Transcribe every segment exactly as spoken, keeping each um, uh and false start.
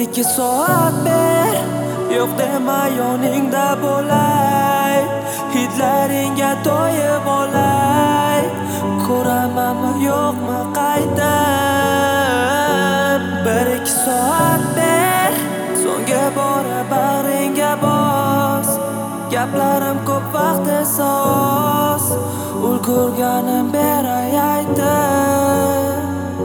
ikki soat ber, yo'q dema yoningda bo'lay, hidlaringga to'yib olay. Ko'ramanmi yo'qmi qaytib. Bir ikki soat ber, so'ngga bora bag'ringga bos. Gaplarim ko'p vaqt esa oz, ulgurganim beray aytib.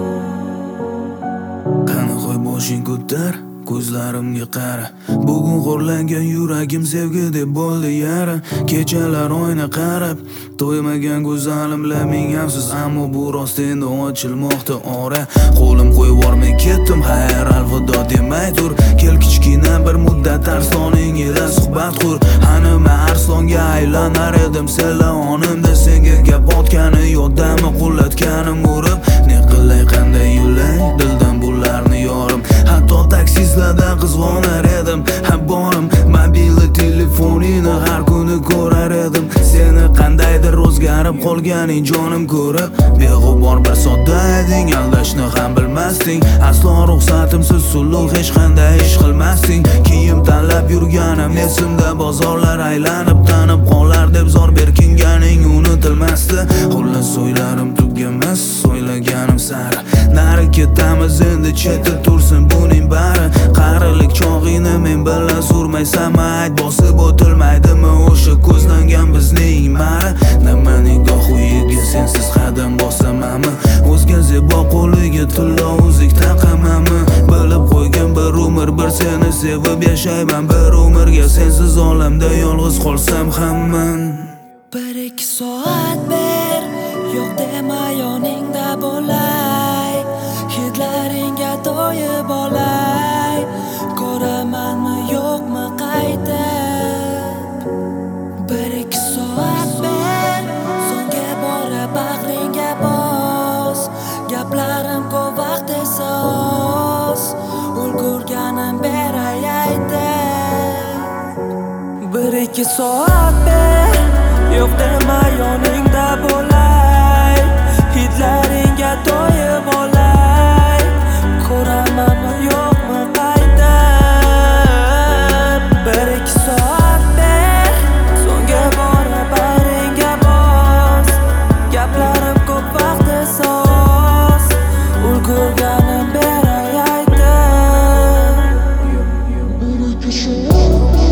Qani qo'y boshing ko'tar, ko'zlarimga qara. Bugun xo'rlangan yuragim sevgi deb bo'ldi yara. Kechalar oyna qarab, to'ymagan go'zalimlar ming afsus, ammo bu rost endi ochilmoqda ora. Qo'lim qo'yib men ketdim, xayr alvido demay tur. Kel kichkina bir muddat arsoning ila suhbat qur. Hanima arsonga aylanar edim, senla onimda senga gap otgani yodami, qullatganim urib. Ne qilay, qanday yo'lay, dildan bularni yorim. Hatto taksizlarda qizg'onar edim, ha borim. Mobil telefonini har kuni ko'rar edim. Seni qandaydir o'zgarib qolganing jonim ko'rib. Beg'ubor bir sodda eding, aldashni ham bilmasding. Aslo ruxsatimsiz suluh hech qanday ish qilmasding. Kiyim tanlab yurganim esimda, bozorlar aylanib tanib qolar deb zor berkinganing unutilmasdi. Xullas o'ylarim tugamas, o'ylaganim sari. Nari ketamiz endi, chetda tursin buning bari. Qarilik chog'ingni men bilan surmaysanmi, ayt, bosib o'tilmaydimi o'sha ko'zlangan bizning mari. Nima nigoh uyiga sensiz qadam bosamanmi, o'zga zebo qo'liga tilla uzik taqamanmi. Bilib qo'ygan bir umr bir seni sevib yashayman, bir umrga sensiz olamda yolg'iz qolsam hamman. Bir ikki soat ber, yo'q dema yoningda bo'lay, hidlaringga to'yib olay. Ko'ramanmi yo'qmi qaytib. Bir ikki soat ber, so'ngga bora bag'ringga bos. Gaplarim ko'p vaqt esa oz, ulgurganim beray aytib. Bir ikki soat ber, yo'q dema yoningda bo'lay, hidlaringga to'yib olay. Ko'ramanmi yo'qmi qaytib. Bir ikki soat ber, so'ngga bora bag'ringga bos. Gaplarim ko'p vaqt esa oz, ulgurganim beray aytib. Bir ikki soat